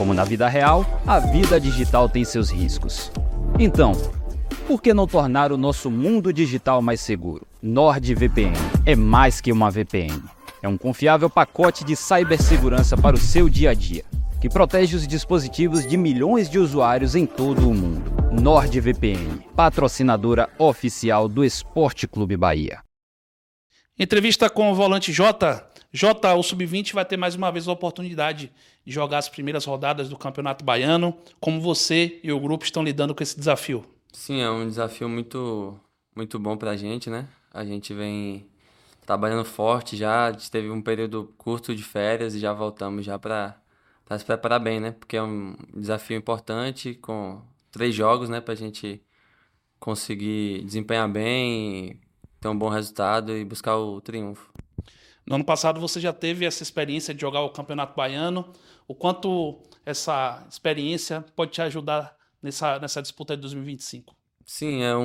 como na vida real, a vida digital tem seus riscos. Então, por que não tornar o nosso mundo digital mais seguro? NordVPN é mais que uma VPN. É um confiável pacote de cibersegurança para o seu dia a dia, que protege os dispositivos de milhões de usuários em todo o mundo. NordVPN, patrocinadora oficial do Esporte Clube Bahia. Entrevista com o volante Jota. Jota, o Sub-20 vai ter mais uma vez a oportunidade de jogar as primeiras rodadas do Campeonato Baiano. Como você e o grupo estão lidando com esse desafio? Sim, é um desafio muito bom pra gente, né? A gente vem trabalhando forte já, a gente teve um período curto de férias e já voltamos já para se preparar bem, né? Porque é um desafio importante com 3 jogos, né? Pra gente conseguir desempenhar bem, ter um bom resultado e buscar o triunfo. No ano passado você já teve essa experiência de jogar o Campeonato Baiano. O quanto essa experiência pode te ajudar nessa disputa de 2025? Sim, é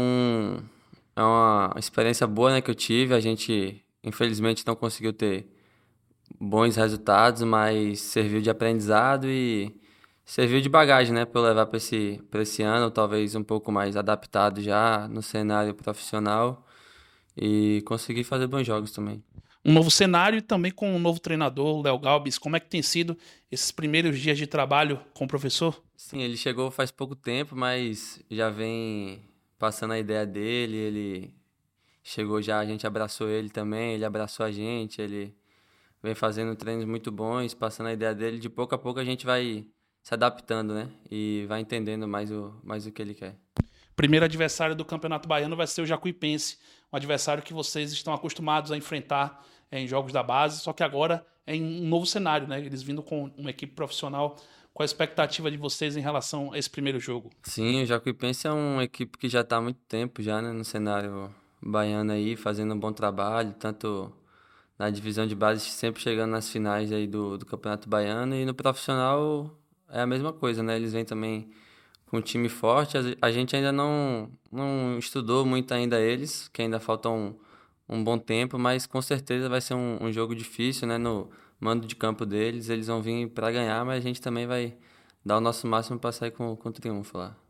uma experiência boa, né, que eu tive. A gente, infelizmente, não conseguiu ter bons resultados, mas serviu de aprendizado e serviu de bagagem, né, para eu levar para esse ano, talvez um pouco mais adaptado já no cenário profissional e conseguir fazer bons jogos também. Um novo cenário e também com um novo treinador, o Léo Galbis. Como é que tem sido esses primeiros dias de trabalho com o professor? Sim, ele chegou faz pouco tempo, mas já vem passando a ideia dele, ele chegou já, a gente abraçou ele também, ele abraçou a gente, ele vem fazendo treinos muito bons, passando a ideia dele. De pouco a pouco a gente vai se adaptando, né? E vai entendendo mais o que ele quer. Primeiro adversário do Campeonato Baiano vai ser o Jacuipense, um adversário que vocês estão acostumados a enfrentar em jogos da base, só que agora é em um novo cenário, né? Eles vindo com uma equipe profissional. Qual a expectativa de vocês em relação a esse primeiro jogo? Sim, o Jacuipense é uma equipe que já está há muito tempo já, né, no cenário baiano aí, fazendo um bom trabalho, tanto na divisão de base, sempre chegando nas finais aí do Campeonato Baiano, e no profissional é a mesma coisa, né? Eles vêm também com um time forte. A gente ainda não estudou muito ainda eles, que ainda falta um bom tempo, mas com certeza vai ser um jogo difícil, né? No mando de campo deles, eles vão vir para ganhar, mas a gente também vai dar o nosso máximo para sair com triunfo lá.